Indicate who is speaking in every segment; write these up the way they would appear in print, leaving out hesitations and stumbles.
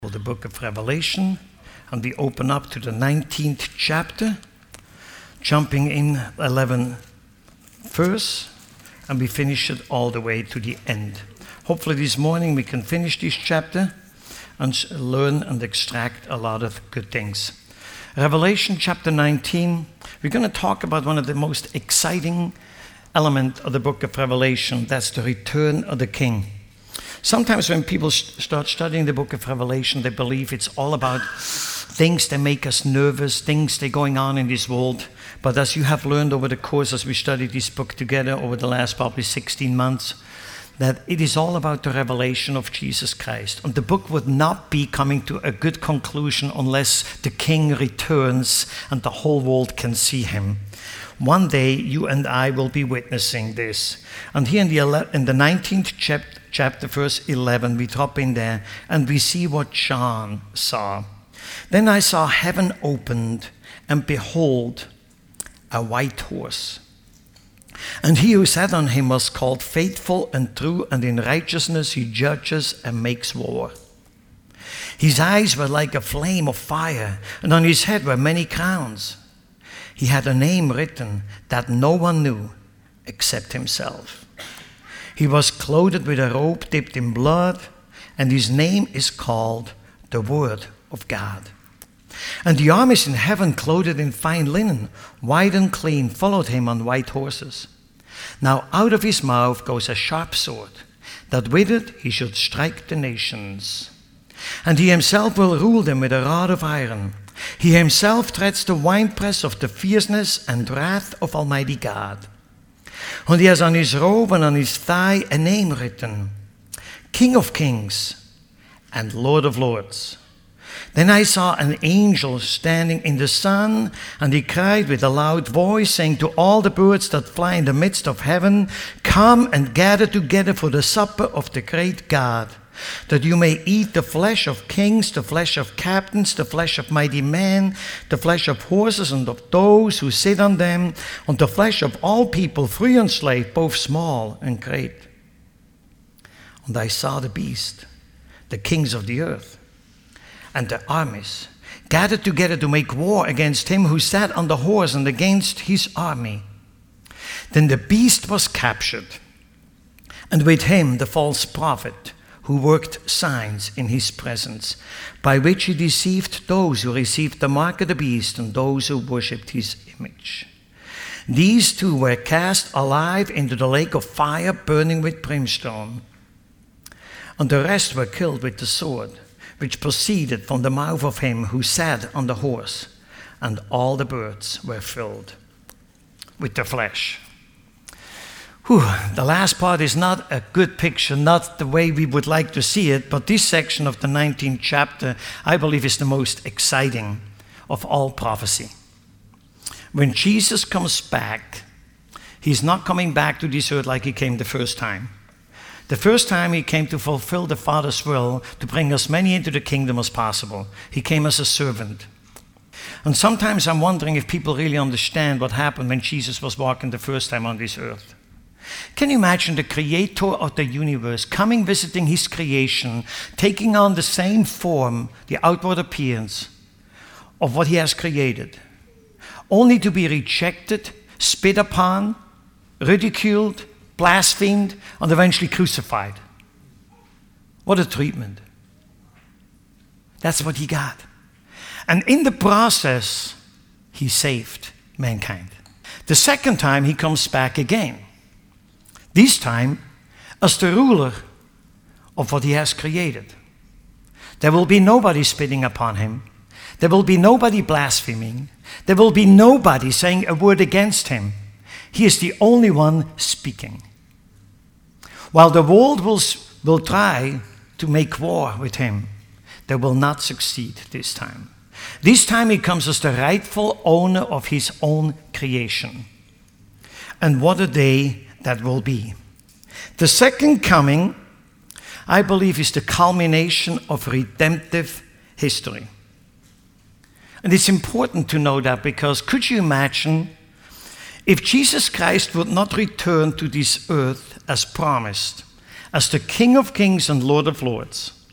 Speaker 1: The book of Revelation, and we open up to the 19th chapter, jumping in 11 verse, and we finish it all the way to the end. Hopefully this morning we can finish this chapter and learn and extract a lot of good things. Revelation chapter 19, we're going to talk about one of the most exciting elements of the book of Revelation. That's the return of the King. Sometimes when people start studying the book of Revelation, they believe it's all about things that make us nervous, things that are going on in this world. But as you have learned over the course, as we studied this book together over the last probably 16 months, that it is all about the revelation of Jesus Christ. And the book would not be coming to a good conclusion unless the King returns and the whole world can see him. One day, you and I will be witnessing this. And here in the 19th chapter, verse 11, we drop in there and we see what John saw. Then I saw heaven opened, and behold, a white horse. And he who sat on him was called Faithful and True, and in righteousness he judges and makes war. His eyes were like a flame of fire, and on his head were many crowns. He had a name written that no one knew except himself. He was clothed with a robe dipped in blood, and his name is called the Word of God. And the armies in heaven, clothed in fine linen, white and clean, followed him on white horses. Now out of his mouth goes a sharp sword, that with it he should strike the nations. And he himself will rule them with a rod of iron. He himself treads the winepress of the fierceness and wrath of Almighty God. And he has on his robe and on his thigh a name written, King of Kings and Lord of Lords. Then I saw an angel standing in the sun, and he cried with a loud voice, saying to all the birds that fly in the midst of heaven, Come and gather together for the supper of the great God, that you may eat the flesh of kings, the flesh of captains, the flesh of mighty men, the flesh of horses and of those who sit on them, and the flesh of all people, free and slave, both small and great. And I saw the beast, the kings of the earth, and the armies gathered together to make war against him who sat on the horse and against his army. Then the beast was captured, and with him the false prophet, who worked signs in his presence, by which he deceived those who received the mark of the beast and those who worshipped his image. These two were cast alive into the lake of fire burning with brimstone, and the rest were killed with the sword, which proceeded from the mouth of him who sat on the horse, and all the birds were filled with the flesh. The last part is not a good picture, not the way we would like to see it, but this section of the 19th chapter, I believe, is the most exciting of all prophecy. When Jesus comes back, he's not coming back to this earth like he came the first time. The first time he came to fulfill the Father's will, to bring as many into the kingdom as possible. He came as a servant. And sometimes I'm wondering if people really understand what happened when Jesus was walking the first time on this earth. Can you imagine the creator of the universe coming, visiting his creation, taking on the same form, the outward appearance of what he has created, only to be rejected, spit upon, ridiculed, blasphemed, and eventually crucified? What a treatment. That's what he got. And in the process, he saved mankind. The second time, he comes back again. This time, as the ruler of what he has created. There will be nobody spitting upon him. There will be nobody blaspheming. There will be nobody saying a word against him. He is the only one speaking. While the world will try to make war with him, they will not succeed this time. This time he comes as the rightful owner of his own creation. And what a day that will be. The second coming, I believe, is the culmination of redemptive history. And it's important to know that, because could you imagine if Jesus Christ would not return to this earth as promised, as the King of Kings and Lord of Lords,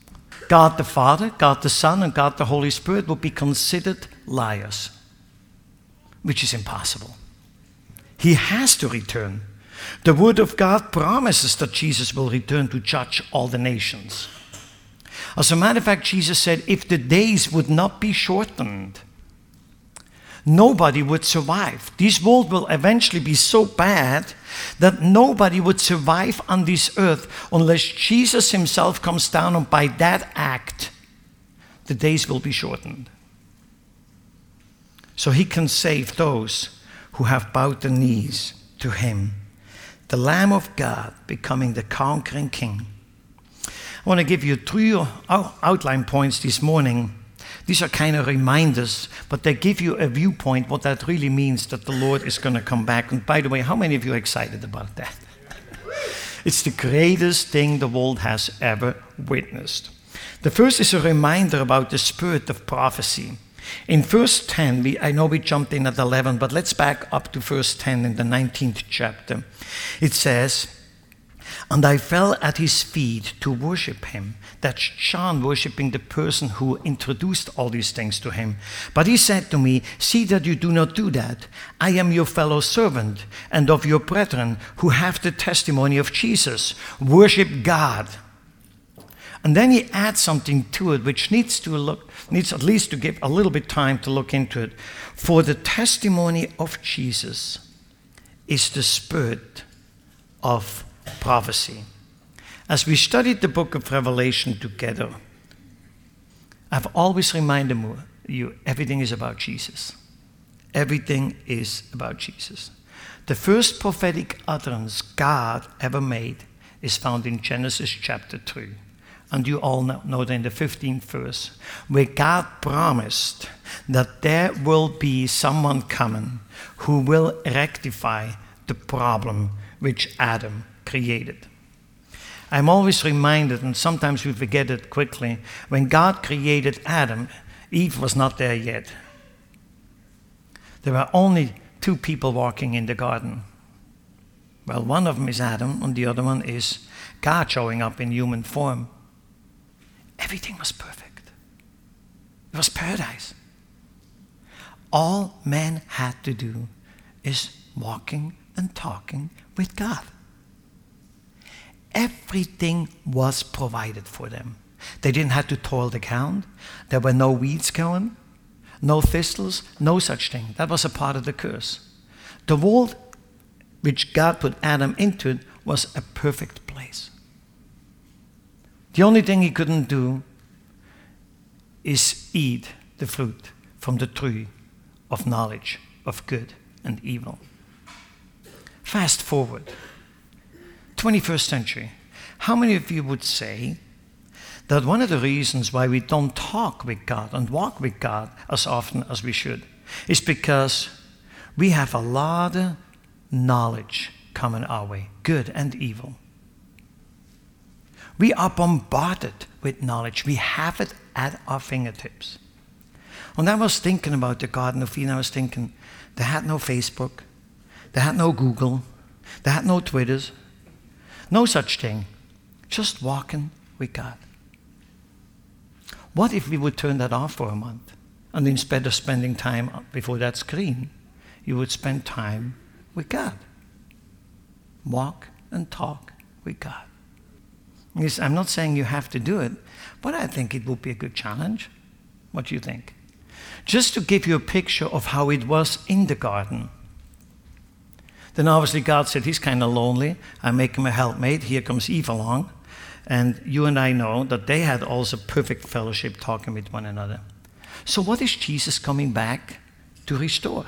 Speaker 1: God the Father, God the Son, and God the Holy Spirit would be considered liars, which is impossible. He has to return. The Word of God promises that Jesus will return to judge all the nations. As a matter of fact, Jesus said, if the days would not be shortened, nobody would survive. This world will eventually be so bad that nobody would survive on this earth unless Jesus himself comes down, and by that act, the days will be shortened. So he can save those who have bowed their knees to him, the Lamb of God becoming the conquering king. I want to give you 3 outline points this morning. These are kind of reminders, but they give you a viewpoint what that really means, that the Lord is going to come back. And by the way, how many of you are excited about that? It's the greatest thing the world has ever witnessed. The first is a reminder about the spirit of prophecy. In verse 10, I know we jumped in at 11, but let's back up to verse 10 in the 19th chapter. It says, and I fell at his feet to worship him. That's John worshiping the person who introduced all these things to him. But he said to me, see that you do not do that. I am your fellow servant and of your brethren who have the testimony of Jesus. Worship God. And then he adds something to it which needs at least to give a little bit time to look into it. For the testimony of Jesus is the spirit of prophecy. As we studied the book of Revelation together, I've always reminded you, everything is about Jesus. Everything is about Jesus. The first prophetic utterance God ever made is found in Genesis chapter 3. And you all know that in the 15th verse, where God promised that there will be someone coming who will rectify the problem which Adam created. I'm always reminded, and sometimes we forget it quickly, when God created Adam, Eve was not there yet. There were only 2 people walking in the garden. Well, one of them is Adam, and the other one is God showing up in human form. Everything was perfect. It was paradise. All man had to do is walking and talking with God. Everything was provided for them. They didn't have to toil the ground. There were no weeds growing, no thistles, no such thing. That was a part of the curse. The world which God put Adam into it was a perfect place. The only thing he couldn't do is eat the fruit from the tree of knowledge of good and evil. Fast forward, 21st century. How many of you would say that one of the reasons why we don't talk with God and walk with God as often as we should is because we have a lot of knowledge coming our way, good and evil. We are bombarded with knowledge. We have it at our fingertips. When I was thinking about the Garden of Eden, I was thinking, they had no Facebook, they had no Google, they had no Twitters, no such thing. Just walking with God. What if we would turn that off for a month? And instead of spending time before that screen, you would spend time with God. Walk and talk with God. Yes, I'm not saying you have to do it, but I think it would be a good challenge. What do you think? Just to give you a picture of how it was in the garden. Then obviously God said, he's kind of lonely. I make him a helpmate. Here comes Eve along. And you and I know that they had also perfect fellowship talking with one another. So what is Jesus coming back to restore?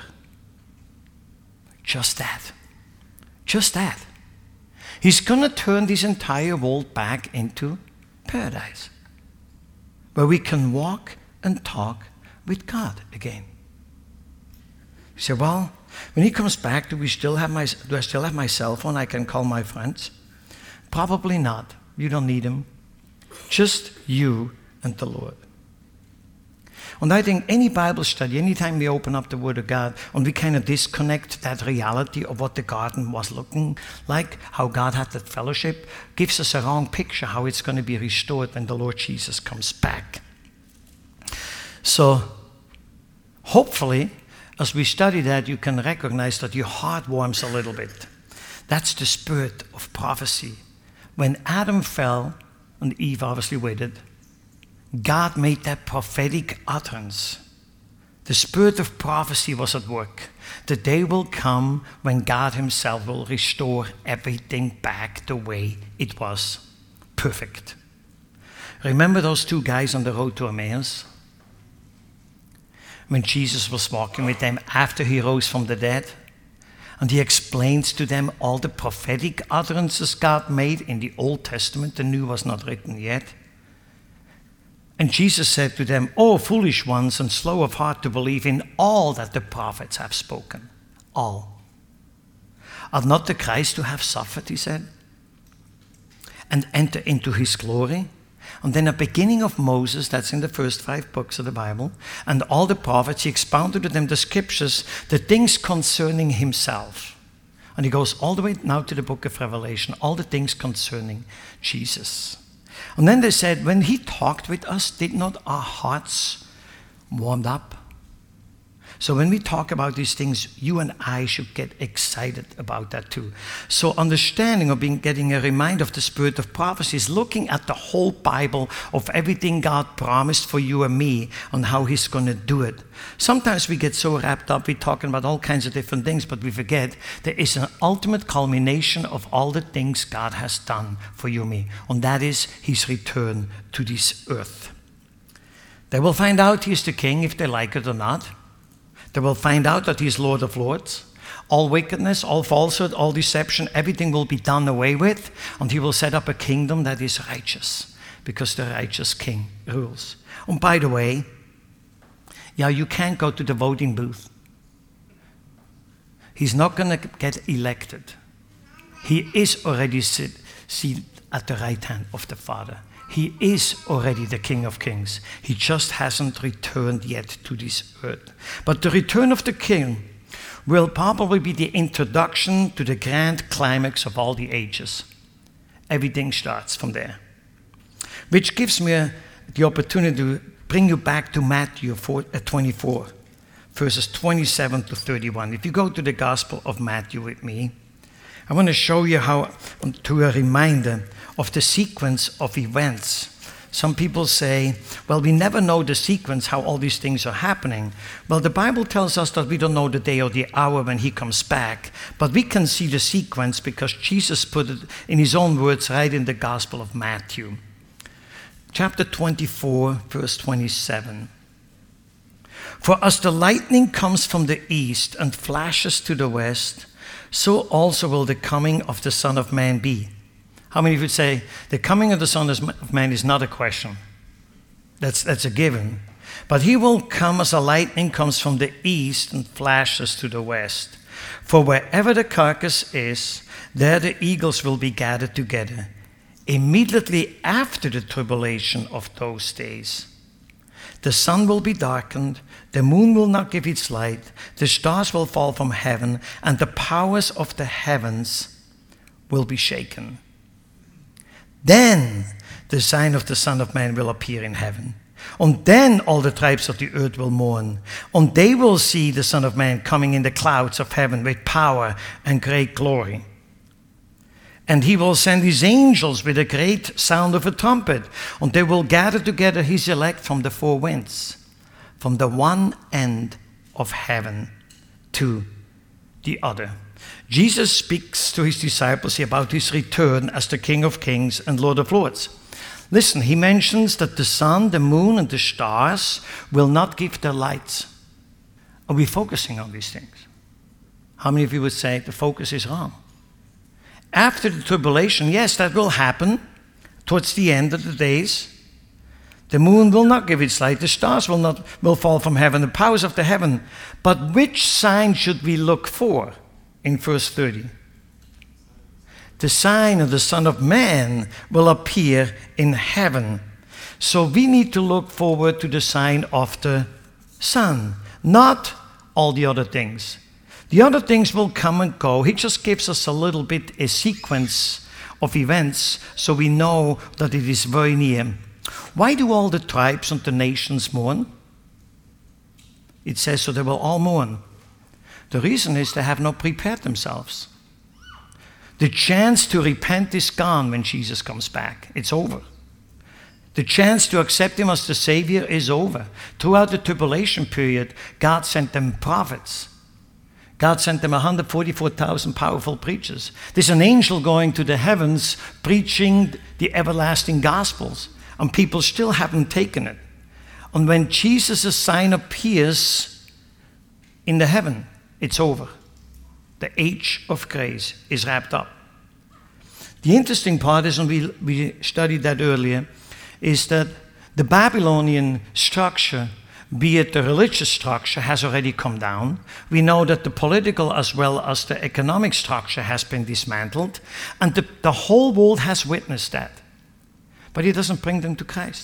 Speaker 1: Just that. Just that. He's going to turn this entire world back into paradise, where we can walk and talk with God again. You say, well, when he comes back, do I still have my cell phone? I can call my friends? Probably not. You don't need him. Just you and the Lord. And I think any Bible study, anytime we open up the Word of God and we kind of disconnect that reality of what the garden was looking like, how God had that fellowship, gives us a wrong picture how it's going to be restored when the Lord Jesus comes back. So, hopefully, as we study that, you can recognize that your heart warms a little bit. That's the spirit of prophecy. When Adam fell, and Eve obviously waited, God made that prophetic utterance. The spirit of prophecy was at work. The day will come when God himself will restore everything back the way it was. Perfect. Remember those two guys on the road to Emmaus? When Jesus was walking with them after he rose from the dead, and he explains to them all the prophetic utterances God made in the Old Testament. The New was not written yet. And Jesus said to them, "O foolish ones and slow of heart to believe in all that the prophets have spoken." All. "Ought not the Christ to have suffered," he said, "and enter into his glory?" And then at the beginning of Moses, that's in the first 5 books of the Bible, and all the prophets, he expounded to them the scriptures, the things concerning himself. And he goes all the way now to the book of Revelation, all the things concerning Jesus. And then they said, when he talked with us, did not our hearts warm up? So when we talk about these things, you and I should get excited about that too. So understanding or getting a reminder of the spirit of prophecy is looking at the whole Bible of everything God promised for you and me and how he's going to do it. Sometimes we get so wrapped up, we're talking about all kinds of different things, but we forget there is an ultimate culmination of all the things God has done for you and me. And that is his return to this earth. They will find out he's the king if they like it or not. They will find out that he is Lord of Lords. All wickedness, all falsehood, all deception, everything will be done away with. And he will set up a kingdom that is righteous. Because the righteous king rules. And by the way, you can't go to the voting booth. He's not going to get elected. He is already seated at the right hand of the Father. He is already the King of Kings. He just hasn't returned yet to this earth. But the return of the King will probably be the introduction to the grand climax of all the ages. Everything starts from there. Which gives me the opportunity to bring you back to Matthew 24, verses 27 to 31. If you go to the Gospel of Matthew with me, I want to show you how, to a reminder of the sequence of events. Some people say, well, we never know the sequence, how all these things are happening. Well, the Bible tells us that we don't know the day or the hour when he comes back, but we can see the sequence because Jesus put it in his own words right in the Gospel of Matthew. Chapter 24, verse 27. "For as the lightning comes from the east and flashes to the west, so also will the coming of the Son of Man be." How many of you would say, the coming of the Son of Man is not a question? That's a given. But he will come as a lightning comes from the east and flashes to the west. For wherever the carcass is, there the eagles will be gathered together. Immediately after the tribulation of those days, the sun will be darkened, the moon will not give its light, the stars will fall from heaven, and the powers of the heavens will be shaken. Then the sign of the Son of Man will appear in heaven. And then all the tribes of the earth will mourn. And they will see the Son of Man coming in the clouds of heaven with power and great glory. And he will send his angels with a great sound of a trumpet. And they will gather together his elect from the four winds, from the one end of heaven to the other. Jesus speaks to his disciples about his return as the King of Kings and Lord of Lords. Listen, he mentions that the sun, the moon, and the stars will not give their lights. Are we focusing on these things? How many of you would say the focus is wrong? After the tribulation, yes, that will happen towards the end of the days. The moon will not give its light, the stars will fall from heaven, the powers of the heaven. But which sign should we look for in verse 30? The sign of the Son of Man will appear in heaven. So we need to look forward to the sign of the Son, not all the other things. The other things will come and go. He just gives us a little bit a sequence of events so we know that it is very near. Why do all the tribes and the nations mourn? It says so they will all mourn. The reason is they have not prepared themselves. The chance to repent is gone when Jesus comes back. It's over. The chance to accept him as the Savior is over. Throughout the tribulation period, God sent them prophets. God sent them 144,000 powerful preachers. There's an angel going to the heavens preaching the everlasting gospels, and people still haven't taken it. And when Jesus' sign appears in the heaven, it's over. The age of grace is wrapped up. The interesting part is, and we studied that earlier, is that the Babylonian structure, be it the religious structure, has already come down. We know that the political as well as the economic structure has been dismantled, and the whole world has witnessed that. But it doesn't bring them to Christ.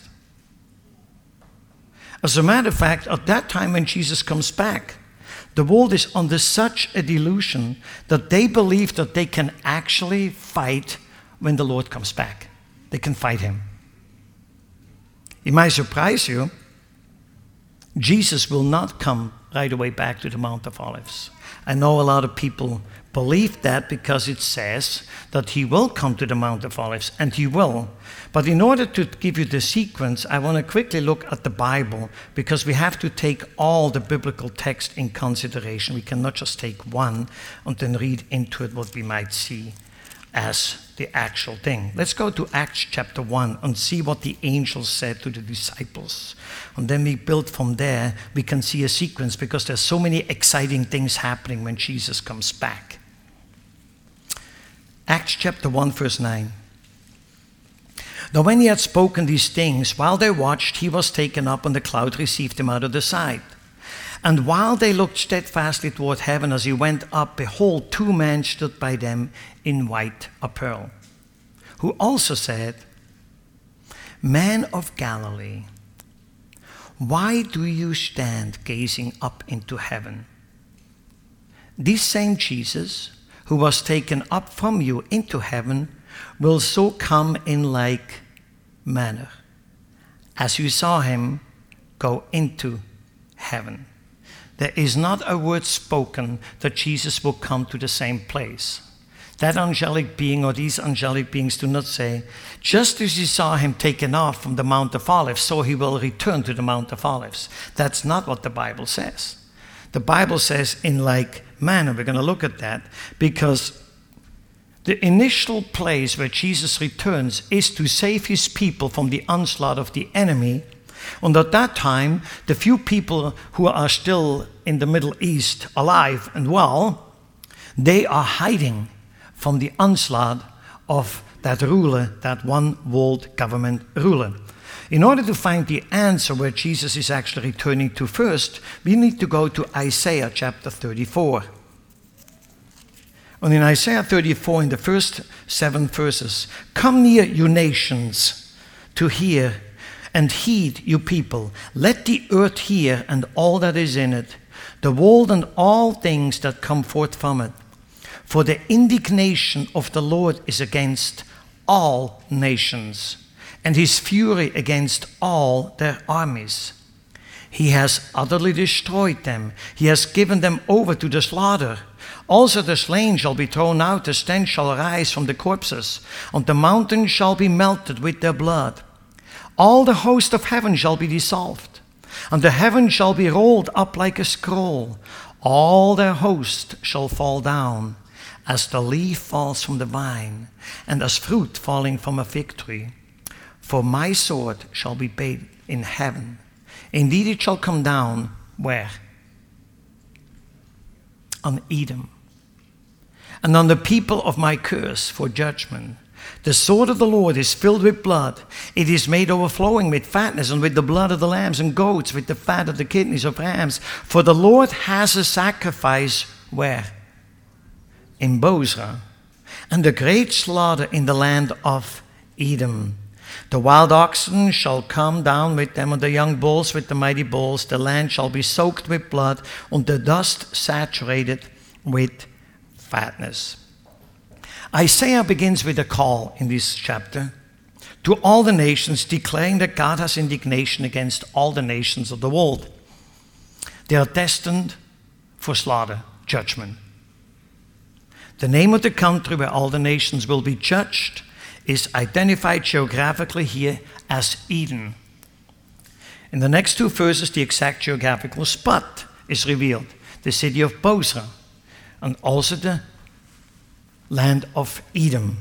Speaker 1: As a matter of fact, at that time when Jesus comes back, the world is under such a delusion that they believe that they can actually fight when the Lord comes back. They can fight him. It might surprise you, Jesus will not come right away back to the Mount of Olives. I know a lot of people believe that because it says that he will come to the Mount of Olives, and he will. But in order to give you the sequence, I want to quickly look at the Bible, because we have to take all the biblical text in consideration. We cannot just take one and then read into it what we might see as the actual thing. Let's go to Acts chapter 1 and see what the angels said to the disciples. And then we build from there, we can see a sequence, because there's so many exciting things happening when Jesus comes back. Acts chapter 1 verse 9. Now when he had spoken these things, while they watched, he was taken up, and the cloud received him out of the sight. And while they looked steadfastly toward heaven as he went up, behold, two men stood by them in white apparel, who also said, Men of Galilee, why do you stand gazing up into heaven? This same Jesus, who was taken up from you into heaven, will so come in like manner as you saw him go into heaven. There is not a word spoken that Jesus will come to the same place. That angelic being or these angelic beings do not say, just as you saw him taken off from the Mount of Olives, so he will return to the Mount of Olives. That's not what the Bible says. The Bible says in like manner. We're going to look at that, because the initial place where Jesus returns is to save his people from the onslaught of the enemy. And at that time, the few people who are still in the Middle East alive and well, they are hiding from the onslaught of that ruler, that one world government ruler. In order to find the answer where Jesus is actually returning to first, we need to go to Isaiah chapter 34. And in Isaiah 34, in the first 7 verses, come near, you nations, to hear, and heed, you people. Let the earth hear, and all that is in it, the world and all things that come forth from it. For the indignation of the Lord is against all nations, and his fury against all their armies. He has utterly destroyed them. He has given them over to the slaughter. Also the slain shall be thrown out, the stench shall arise from the corpses, and the mountains shall be melted with their blood. All the host of heaven shall be dissolved, and the heaven shall be rolled up like a scroll. All their host shall fall down, as the leaf falls from the vine, and as fruit falling from a fig tree. For my sword shall be bathed in heaven. Indeed it shall come down, where? On Edom, and on the people of my curse for judgment. The sword of the Lord is filled with blood. It is made overflowing with fatness, and with the blood of the lambs and goats, with the fat of the kidneys of rams. For the Lord has a sacrifice, where? In Bozrah, and a great slaughter in the land of Edom. The wild oxen shall come down with them, and the young bulls with the mighty bulls. The land shall be soaked with blood, and the dust saturated with fatness. Isaiah begins with a call in this chapter to all the nations, declaring that God has indignation against all the nations of the world. They are destined for slaughter, judgment. The name of the country where all the nations will be judged is identified geographically here as Eden. In the next two verses, the exact geographical spot is revealed, the city of Bozrah, and also the land of Edom.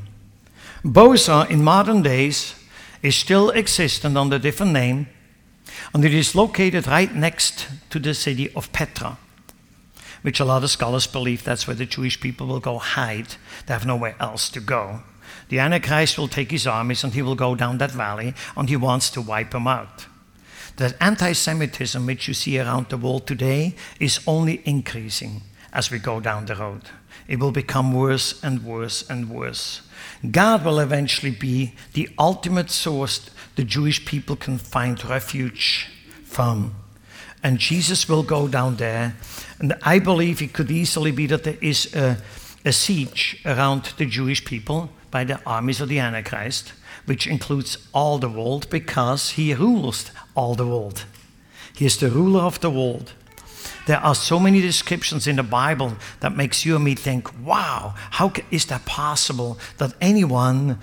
Speaker 1: Bozrah in modern days is still existent under a different name, and it is located right next to the city of Petra, which a lot of scholars believe that's where the Jewish people will go hide. They have nowhere else to go. The Antichrist will take his armies and he will go down that valley, and he wants to wipe them out. That anti-Semitism which you see around the world today is only increasing as we go down the road. It will become worse and worse and worse. God will eventually be the ultimate source the Jewish people can find refuge from. And Jesus will go down there. And I believe it could easily be that there is a siege around the Jewish people by the armies of the Antichrist, which includes all the world, because he rules all the world. He is the ruler of the world. There are so many descriptions in the Bible that makes you and me think, wow, how is that possible that anyone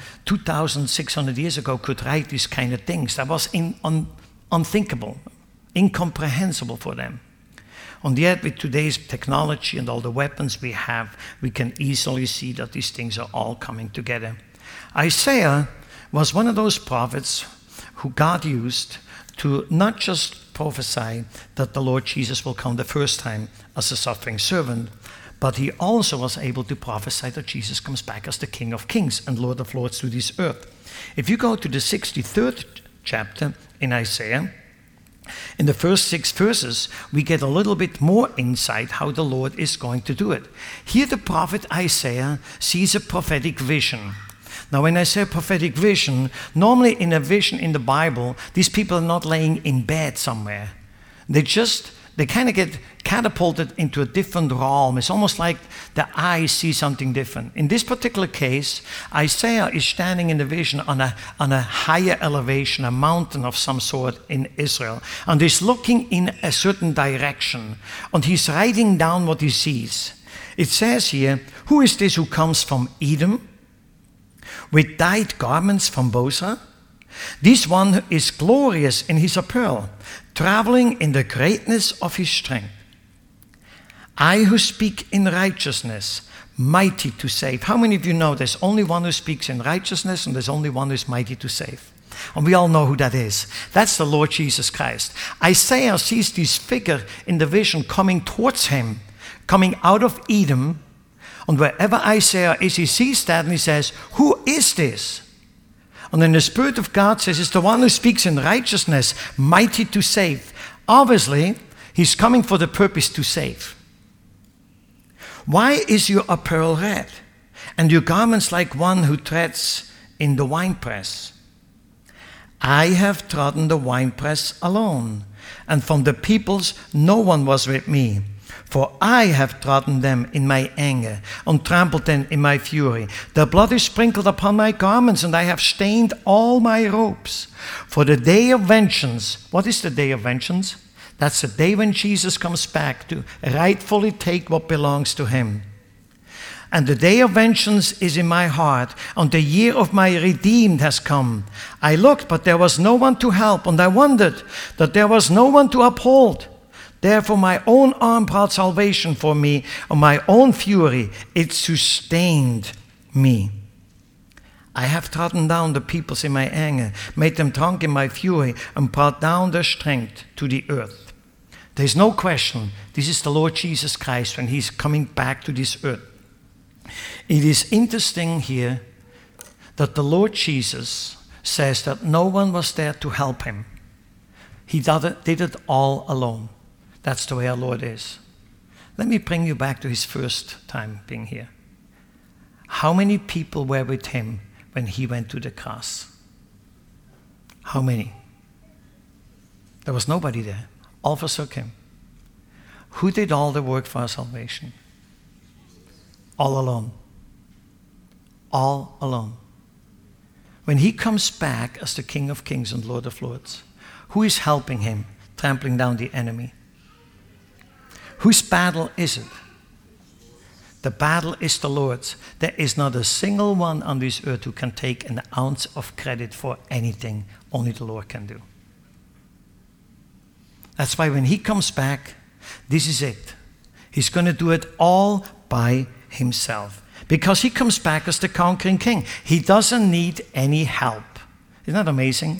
Speaker 1: 2,600 years ago could write these kind of things? That was unthinkable, incomprehensible for them. And yet, with today's technology and all the weapons we have, we can easily see that these things are all coming together. Isaiah was one of those prophets who God used to not just prophesy that the Lord Jesus will come the first time as a suffering servant, but he also was able to prophesy that Jesus comes back as the King of Kings and Lord of Lords to this earth. If you go to the 63rd chapter in Isaiah, in the first 6 verses, we get a little bit more insight how the Lord is going to do it. Here the prophet Isaiah sees a prophetic vision. Now when I say prophetic vision, normally in a vision in the Bible, these people are not laying in bed somewhere. They kind of get catapulted into a different realm. It's almost like the eyes see something different. In this particular case, Isaiah is standing in the vision on a higher elevation, a mountain of some sort in Israel, and he's looking in a certain direction, and he's writing down what he sees. It says here, "Who is this who comes from Edom, with dyed garments from Bozrah? This one is glorious in his apparel, traveling in the greatness of his strength. I who speak in righteousness, mighty to save." How many of you know there's only one who speaks in righteousness and there's only one who is mighty to save? And we all know who that is. That's the Lord Jesus Christ. Isaiah sees this figure in the vision coming towards him, coming out of Edom. And wherever Isaiah is, he sees that and he says, "Who is this?" And then the Spirit of God says, "It's the one who speaks in righteousness, mighty to save." Obviously, he's coming for the purpose to save. "Why is your apparel red, and your garments like one who treads in the winepress? I have trodden the winepress alone, and from the peoples no one was with me. For I have trodden them in my anger and trampled them in my fury. Their blood is sprinkled upon my garments, and I have stained all my robes. For the day of vengeance," what is the day of vengeance? That's the day when Jesus comes back to rightfully take what belongs to him. "And the day of vengeance is in my heart, and the year of my redeemed has come. I looked, but there was no one to help, and I wondered that there was no one to uphold. Therefore my own arm brought salvation for me, and my own fury, it sustained me. I have trodden down the peoples in my anger, made them drunk in my fury, and brought down their strength to the earth." There is no question, this is the Lord Jesus Christ when he's coming back to this earth. It is interesting here that the Lord Jesus says that no one was there to help him. He did it all alone. That's the way our Lord is. Let me bring you back to his first time being here. How many people were with him when he went to the cross? How many? There was nobody there. All forsook him. Who did all the work for our salvation? All alone. All alone. When he comes back as the King of Kings and Lord of Lords, who is helping him, trampling down the enemy? Whose battle is it? The battle is the Lord's. There is not a single one on this earth who can take an ounce of credit for anything. Only the Lord can do. That's why when he comes back, this is it. He's going to do it all by himself. Because he comes back as the conquering king. He doesn't need any help. Isn't that amazing?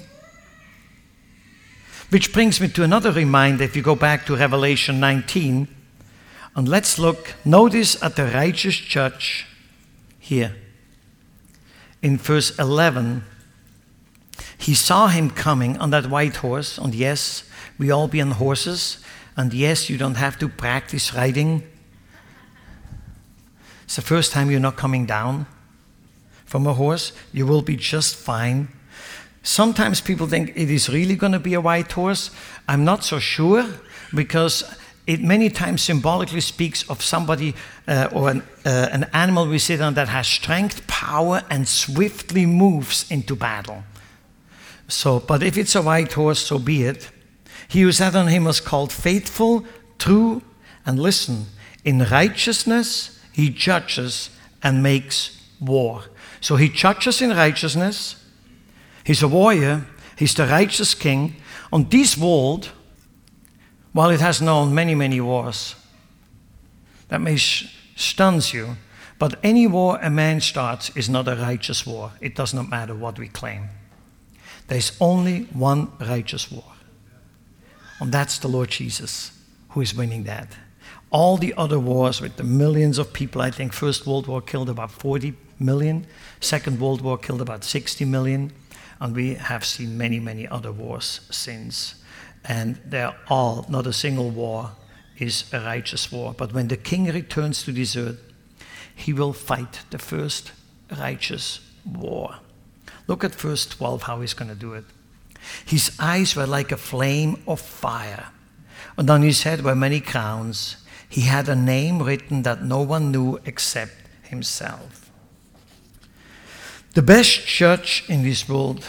Speaker 1: Which brings me to another reminder. If you go back to Revelation 19, and let's look, notice at the righteous judge here. In verse 11, he saw him coming on that white horse, and yes, we all be on horses, and yes, you don't have to practice riding. It's the first time you're not coming down from a horse. You will be just fine. Sometimes people think it is really going to be a white horse. I'm not so sure, because it many times symbolically speaks of somebody or an animal we sit on that has strength, power, and swiftly moves into battle. So, but if it's a white horse, so be it. He who sat on him was called faithful, true, and listen, in righteousness he judges and makes war. So he judges in righteousness. He's a warrior. He's the righteous king. On this world, while it has known many, many wars, that may stuns you, but any war a man starts is not a righteous war. It does not matter what we claim. There's only one righteous war. And that's the Lord Jesus who is winning that. All the other wars with the millions of people, I think First World War killed about 40 million. Second World War killed about 60 million. And we have seen many, many other wars since. And they're all, not a single war is a righteous war. But when the king returns to this earth, he will fight the first righteous war. Look at verse 12, how he's going to do it. His eyes were like a flame of fire, and on his head were many crowns. He had a name written that no one knew except himself. The best judge in this world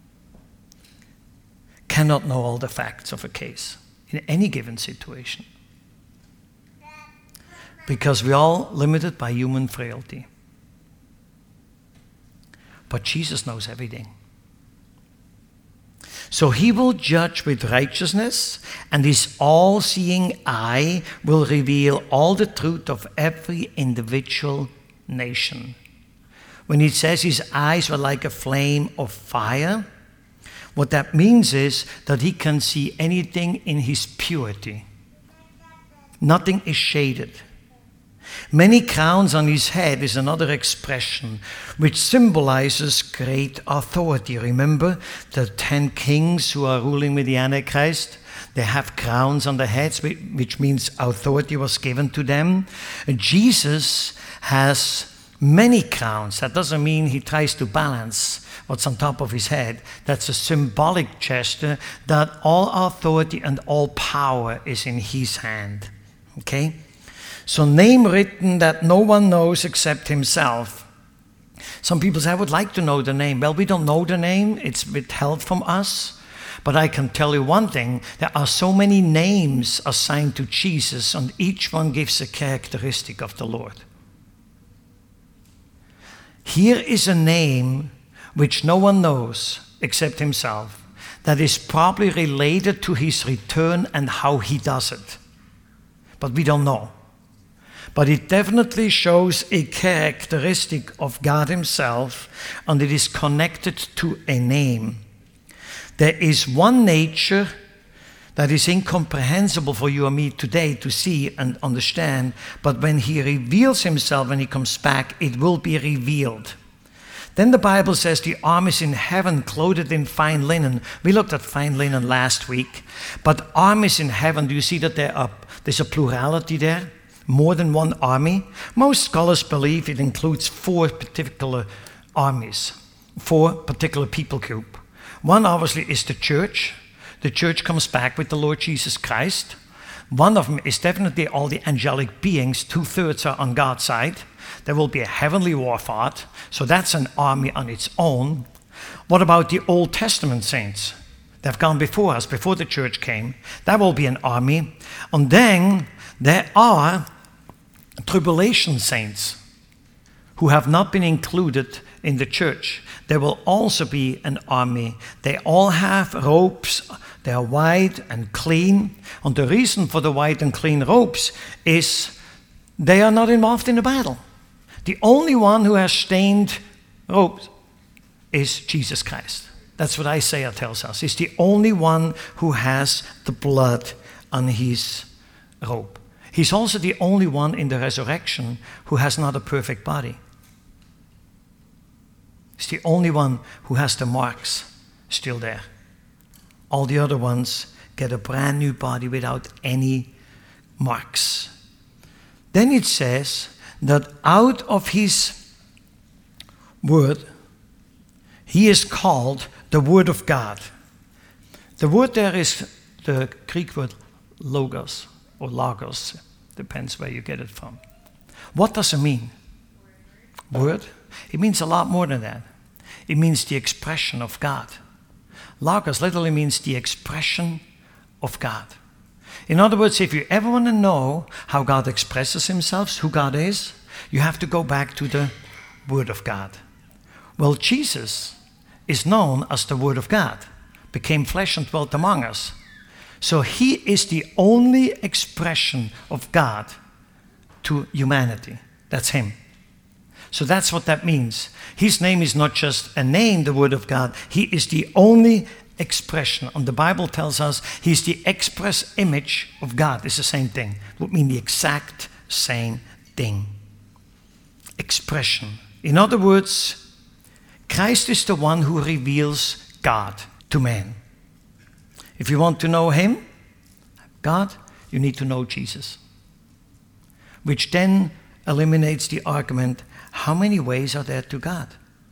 Speaker 1: cannot know all the facts of a case in any given situation, because we're all limited by human frailty. But Jesus knows everything. So he will judge with righteousness, and his all-seeing eye will reveal all the truth of every individual nation. When it says his eyes were like a flame of fire, what that means is that he can see anything in his purity. Nothing is shaded. Many crowns on his head is another expression which symbolizes great authority. Remember the 10 kings who are ruling with the Antichrist? They have crowns on their heads, which means authority was given to them. Jesus has many crowns. That doesn't mean he tries to balance what's on top of his head. That's a symbolic gesture that all authority and all power is in his hand. Okay? So name written that no one knows except himself. Some people say, I would like to know the name. Well, we don't know the name. It's withheld from us. But I can tell you one thing. There are so many names assigned to Jesus, and each one gives a characteristic of the Lord. Here is a name which no one knows except himself, that is probably related to his return and how he does it. But we don't know. But it definitely shows a characteristic of God himself, and it is connected to a name. There is one nature that is incomprehensible for you and me today to see and understand, but when he reveals himself, when he comes back, it will be revealed. Then the Bible says the armies in heaven clothed in fine linen. We looked at fine linen last week, but armies in heaven, do you see that there's a plurality there? More than one army. Most scholars believe it includes 4 particular armies, 4 particular people group. One obviously is the church. The church comes back with the Lord Jesus Christ. One of them is definitely all the angelic beings. 2/3 are on God's side. There will be a heavenly war fought. So that's an army on its own. What about the Old Testament saints? They've gone before us, before the church came. That will be an army. And then there are tribulation saints who have not been included in the church. There will also be an army. They all have robes. They are white and clean. And the reason for the white and clean robes is they are not involved in the battle. The only one who has stained robes is Jesus Christ. That's what Isaiah tells us. He's the only one who has the blood on his robe. He's also the only one in the resurrection who has not a perfect body. He's the only one who has the marks still there. All the other ones get a brand new body without any marks. Then it says that out of his word, he is called the Word of God. The word there is the Greek word logos, or logos, depends where you get it from. What does it mean? Word? It means a lot more than that. It means the expression of God. Logos literally means the expression of God. In other words, if you ever want to know how God expresses himself, who God is, you have to go back to the Word of God. Well, Jesus is known as the Word of God, became flesh and dwelt among us. So he is the only expression of God to humanity. That's him. So that's what that means. His name is not just a name, the Word of God. He is the only expression. And the Bible tells us he's the express image of God. It's the same thing. It would mean the exact same thing. Expression. In other words, Christ is the one who reveals God to man. If you want to know him, God, you need to know Jesus. Which then eliminates the argument, how many ways are there to God?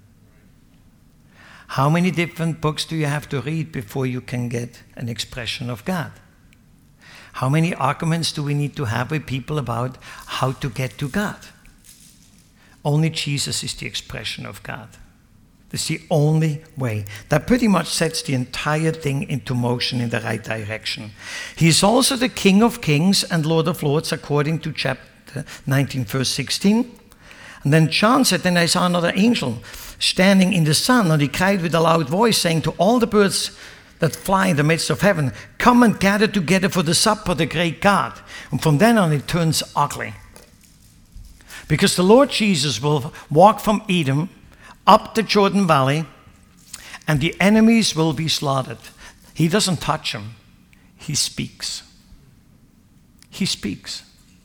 Speaker 1: How many different books do you have to read before you can get an expression of God? How many arguments do we need to have with people about how to get to God? Only Jesus is the expression of God. It's the only way. That pretty much sets the entire thing into motion in the right direction. He is also the King of Kings and Lord of Lords, according to chapter 19, verse 16. And then John said, then I saw another angel standing in the sun, and he cried with a loud voice, saying to all the birds that fly in the midst of heaven, come and gather together for the supper of the great God. And from then on it turns ugly. Because the Lord Jesus will walk from Edom up the Jordan Valley, and the enemies will be slaughtered. He doesn't touch them. He speaks. He speaks.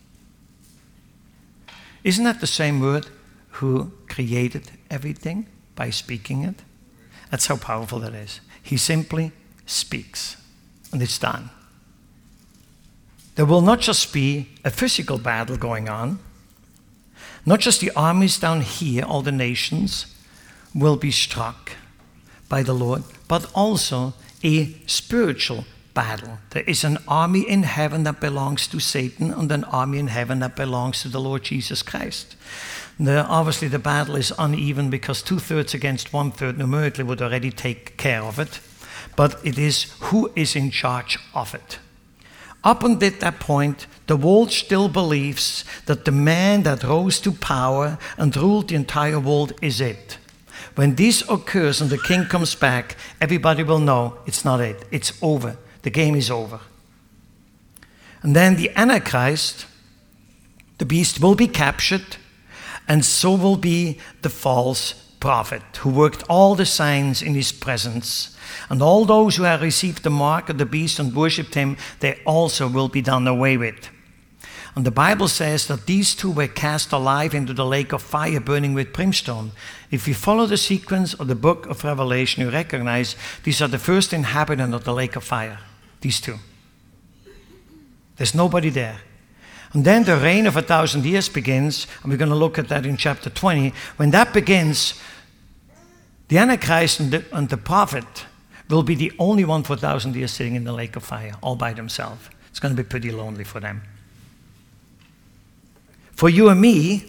Speaker 1: Isn't that the same word who created everything by speaking it? That's how powerful that is. He simply speaks, and it's done. There will not just be a physical battle going on, not just the armies down here, all the nations, will be struck by the Lord, but also a spiritual battle. There is an army in heaven that belongs to Satan and an army in heaven that belongs to the Lord Jesus Christ. Obviously the battle is uneven because 2/3 against 1/3 numerically would already take care of it, but it is who is in charge of it. Up until that point, the world still believes that the man that rose to power and ruled the entire world is it. When this occurs and the king comes back, everybody will know it's not it. It's over. The game is over. And then the Antichrist, the beast, will be captured, and so will be the false prophet who worked all the signs in his presence. And all those who have received the mark of the beast and worshipped him, they also will be done away with. And the Bible says that these two were cast alive into the lake of fire burning with brimstone. If you follow the sequence of the book of Revelation, you recognize these are the first inhabitants of the lake of fire. These two. There's nobody there. And then the reign of 1,000 years begins, and we're going to look at that in chapter 20. When that begins, the Antichrist and the prophet will be the only one for 1,000 years sitting in the lake of fire all by themselves. It's going to be pretty lonely for them. For you and me,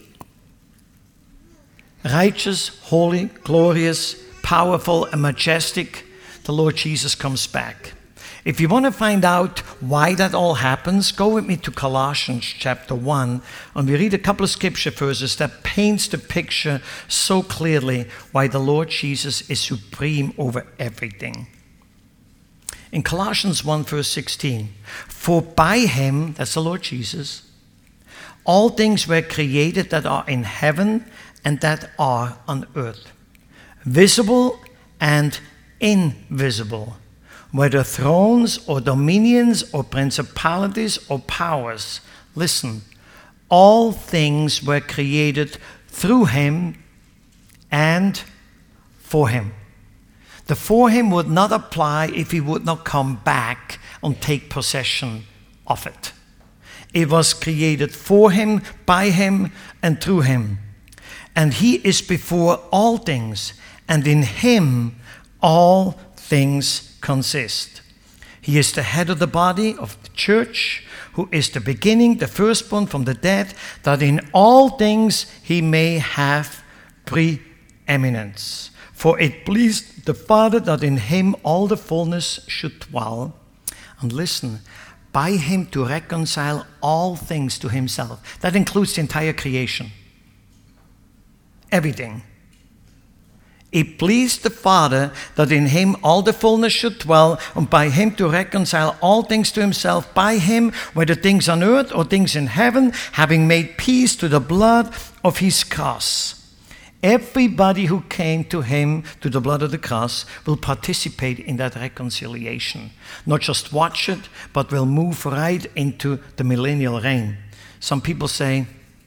Speaker 1: righteous, holy, glorious, powerful, and majestic, the Lord Jesus comes back. If you want to find out why that all happens, go with me to Colossians chapter 1, and we read a couple of scripture verses that paints the picture so clearly why the Lord Jesus is supreme over everything. In Colossians 1 verse 16, for by him, that's the Lord Jesus, all things were created that are in heaven and that are on earth, visible and invisible, whether thrones or dominions or principalities or powers. Listen, all things were created through him and for him. The for him would not apply if he would not come back and take possession of it. It was created for him, by him, and through him. And he is before all things, and in him all things consist. He is the head of the body of the church, who is the beginning, the firstborn from the dead, that in all things he may have preeminence. For it pleased the Father that in him all the fullness should dwell. And listen, by him to reconcile all things to himself. That includes the entire creation. Everything. It pleased the Father that in him all the fullness should dwell, and by him to reconcile all things to himself, by him, whether things on earth or things in heaven, having made peace through the blood of his cross. Everybody who came to him, to the blood of the cross, will participate in that reconciliation. Not just watch it, but will move right into the millennial reign. Some people say,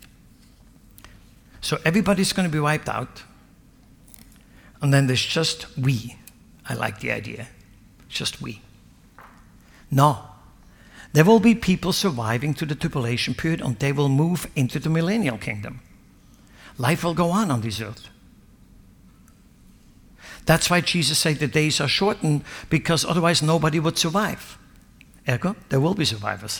Speaker 1: so everybody's going to be wiped out, and then there's just we. I like the idea. Just we. No. There will be people surviving to the tribulation period, and they will move into the millennial kingdom. Life will go on this earth. That's why Jesus said the days are shortened, because otherwise nobody would survive. Ergo, there will be survivors.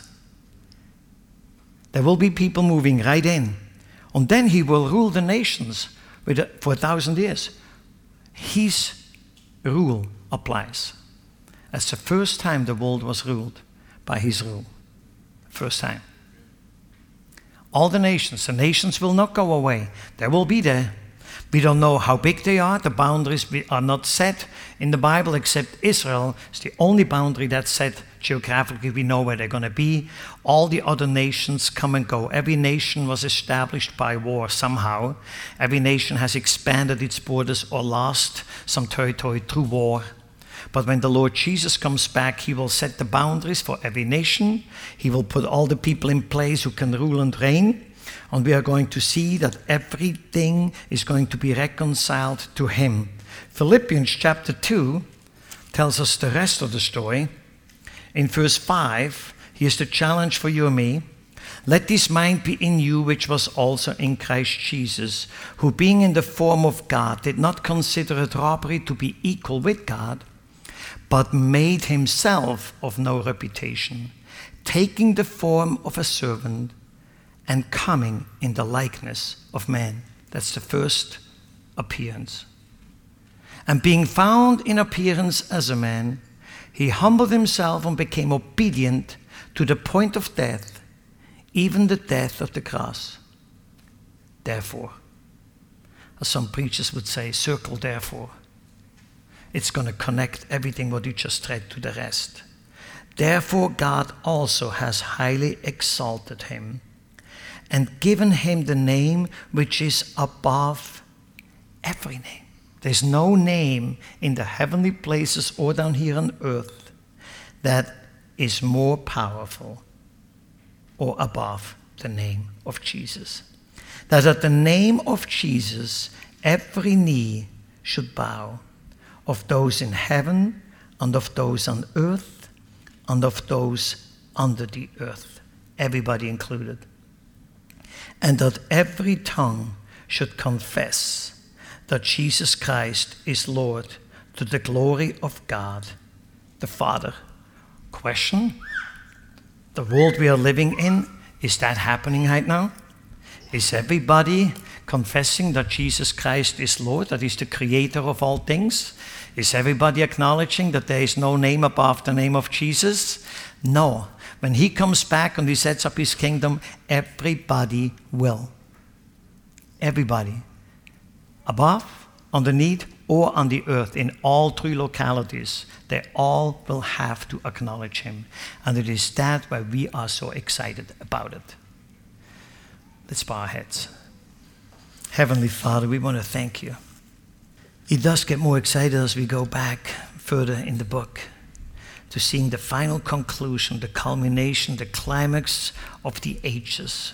Speaker 1: There will be people moving right in. And then he will rule the nations for 1,000 years. His rule applies. That's the first time the world was ruled by his rule. First time. All the nations will not go away. They will be there. We don't know how big they are. The boundaries are not set in the Bible, except Israel is the only boundary that's set geographically. We know where they're going to be. All the other nations come and go. Every nation was established by war somehow. Every nation has expanded its borders or lost some territory through war. But when the Lord Jesus comes back, he will set the boundaries for every nation. He will put all the people in place who can rule and reign. And we are going to see that everything is going to be reconciled to him. Philippians chapter 2 tells us the rest of the story. In verse 5, here's the challenge for you and me. Let this mind be in you, which was also in Christ Jesus, who being in the form of God, did not consider it robbery to be equal with God, but made himself of no reputation, taking the form of a servant and coming in the likeness of man. That's the first appearance. And being found in appearance as a man, he humbled himself and became obedient to the point of death, even the death of the cross. Therefore, as some preachers would say, circle therefore. It's going to connect everything what you just read to the rest. Therefore, God also has highly exalted him and given him the name which is above every name. There's no name in the heavenly places or down here on earth that is more powerful or above the name of Jesus. That at the name of Jesus, every knee should bow, of those in heaven and of those on earth and of those under the earth, everybody included. And that every tongue should confess that Jesus Christ is Lord, to the glory of God the Father. Question: the world we are living in, is that happening right now? Is everybody confessing that Jesus Christ is Lord, that He's the creator of all things? Is everybody acknowledging that there is no name above the name of Jesus? No. When He comes back and He sets up His kingdom, everybody will. Everybody. Above, underneath, or on the earth, in all three localities, they all will have to acknowledge Him. And it is that why we are so excited about it. Let's bow our heads. Heavenly Father, we want to thank You. It does get more excited as we go back further in the book to seeing the final conclusion, the culmination, the climax of the ages.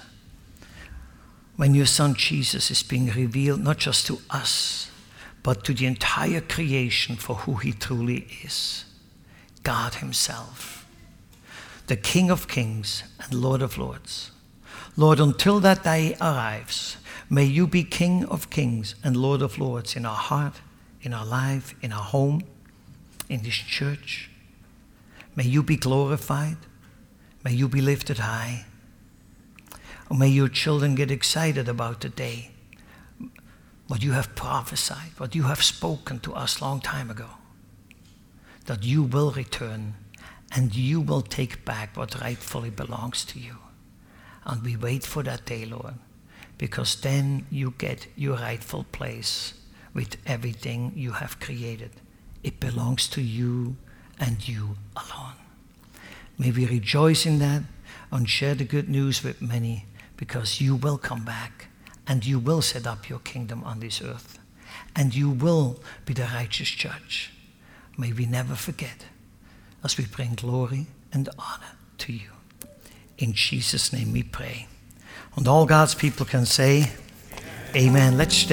Speaker 1: When Your Son Jesus is being revealed not just to us, but to the entire creation for who He truly is. God Himself, the King of Kings and Lord of Lords. Lord, until that day arrives, may You be King of Kings and Lord of Lords in our heart, in our life, in our home, in this church. May You be glorified. May You be lifted high. And may Your children get excited about the day, what You have prophesied, what You have spoken to us long time ago, that You will return and You will take back what rightfully belongs to You. And we wait for that day, Lord, because then You get Your rightful place with everything You have created. It belongs to You and You alone. May we rejoice in that and share the good news with many, because You will come back and You will set up Your kingdom on this earth and You will be the righteous judge. May we never forget as we bring glory and honor to You. In Jesus' name we pray. And all God's people can say, Amen. Let's